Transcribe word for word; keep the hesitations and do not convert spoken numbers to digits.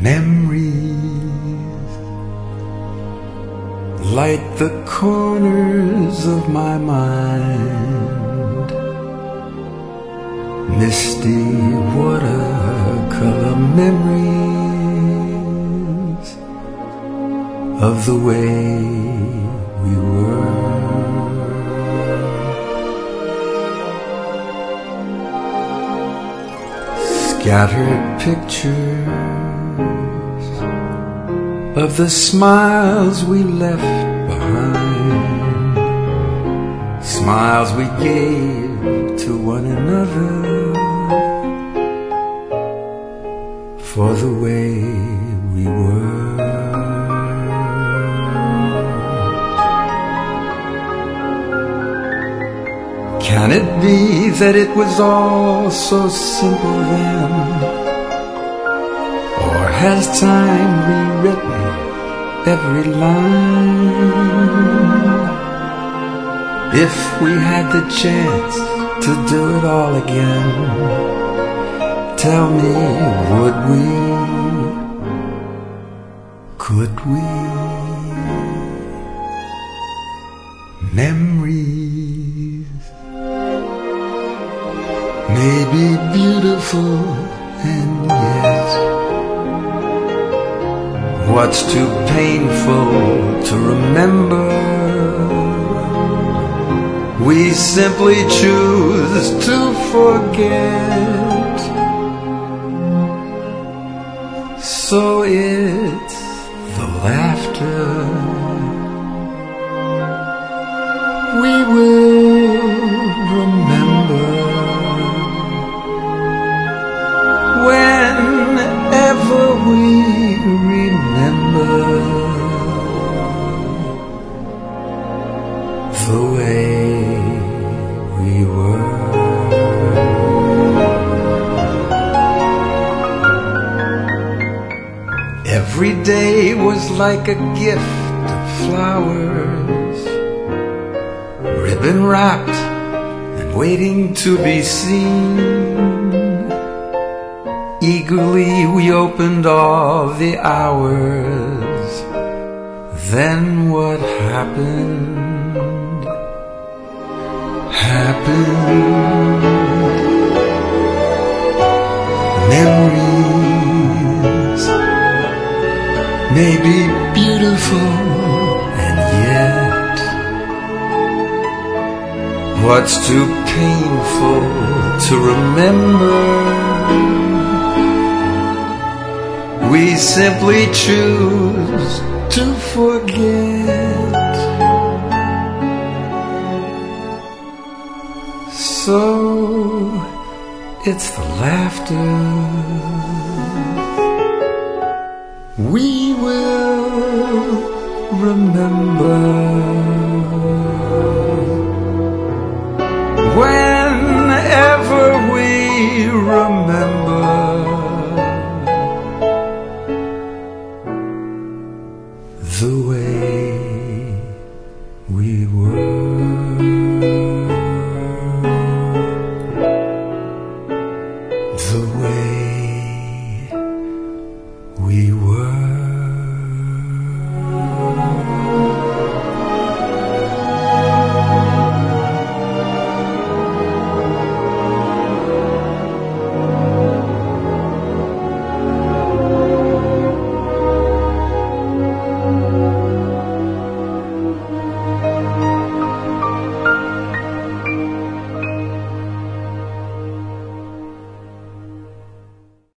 Memories light the corners of my mind, misty watercolor memories of the way we were. Scattered pictures of the smiles we left behind, smiles we gave to one another for the way we were. Can it be that it was all so simple then? Or has time rewritten every line? If we had the chance to do it all again, tell me, would we? Could we? Memories may be beautiful, and yet what's too painful to remember, we simply choose to forget. So it's the laughter we will remember whenever we remember the way we were. Every day was like a gift of flowers, ribbon wrapped and waiting to be seen. Eagerly we opened all the hours. Then what happened? Happened. Memories may be beautiful, and yet what's too painful to remember, we simply choose to forget. So it's the laughter we will remember whenever we remember the way we were, the way